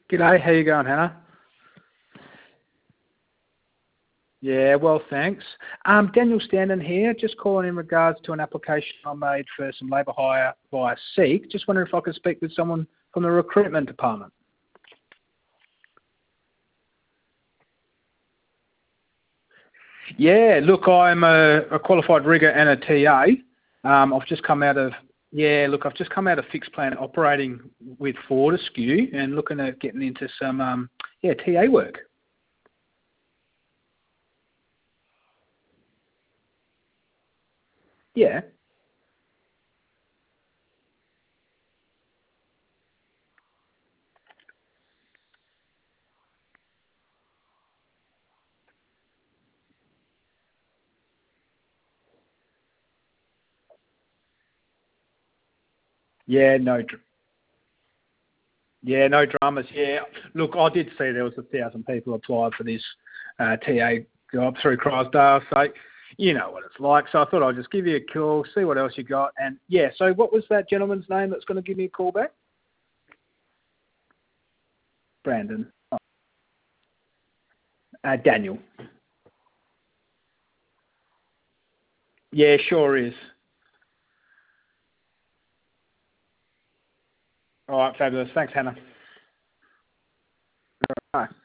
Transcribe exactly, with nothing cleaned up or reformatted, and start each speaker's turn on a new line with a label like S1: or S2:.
S1: G'day, how you going, Hannah? Yeah, well, thanks. Um, Daniel Standen here, just calling in regards to an application I made for some labour hire via Seek. Just wondering if I could speak with someone from the recruitment department. Yeah, look, I'm a, a qualified rigger and a T A. Um, I've just come out of, yeah, look, I've just come out of fixed plant operating with Fortescue and looking at getting into some, um, yeah, T A work. Yeah. Yeah, no, dr- yeah, no dramas. Yeah, look, I did see there was a thousand people applied for this uh, T A job through Crosdale, so you know what it's like. So I thought I'd just give you a call, see what else you got, and yeah. So what was that gentleman's name that's going to give me a call back? Brandon. Oh, uh, Daniel. Yeah, sure is. All right, fabulous. Thanks, Hannah. Bye.